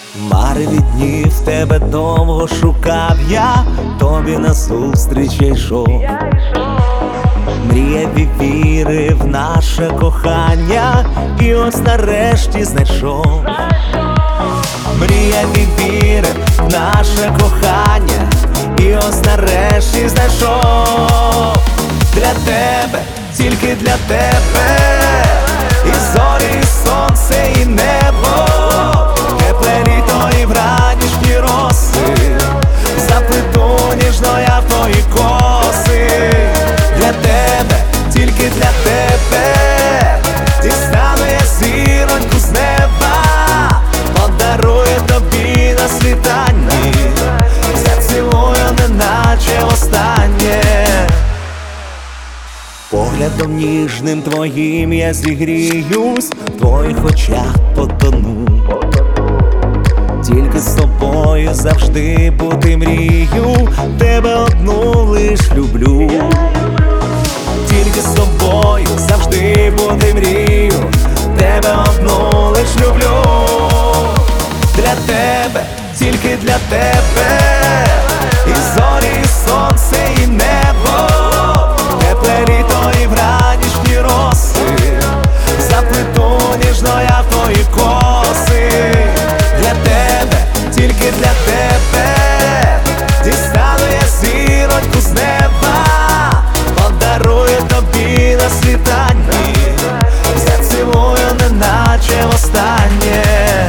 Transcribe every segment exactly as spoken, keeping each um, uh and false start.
Мареві днів тебе довго шукав я, тобі назустріч я йшов. Мріяв і вірив в наше кохання, і ось нарешті знайшов. Мріяв і вірив в наше кохання, і ось нарешті знайшов. Для тебе, тільки для тебе, і зорі, і сонце, і небо, тепле літо і вранішні роси, заплету ніжно я в твої коси. Для тебе, тільки для тебе, дістану я зіроньку з неба, подарую тобі на світанні, зацілую неначе востаннє. Поглядом ніжним твоїм я зігріюсь, в твоїх очах потону. Тільки з тобою завжди бути мрію, тебе одну лиш люблю. Тільки з тобою завжди бути мрію, тебе одну лиш люблю. Для тебе, тільки для тебе, і зорі, і сонце, і небо, тепле літо і вранішні роси, заплету ніжно я в твої коси. Для тебе, тільки для тебе, дістану я зіроньку з неба, подарую тобі на світанні, зацілую неначе востаннє.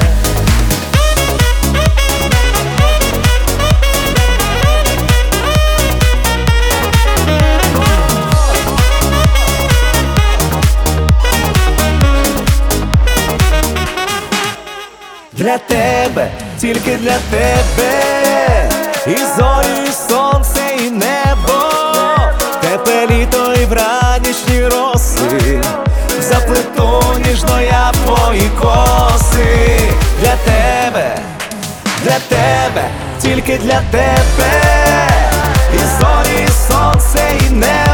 Для тебе, тільки для тебе, і зорі, і сонце, і небо, тепле літо і вранішні роси, заплету ніжно я в твої коси. Для тебе, для тебе, тільки для тебе, і зорі, і сонце, і небо.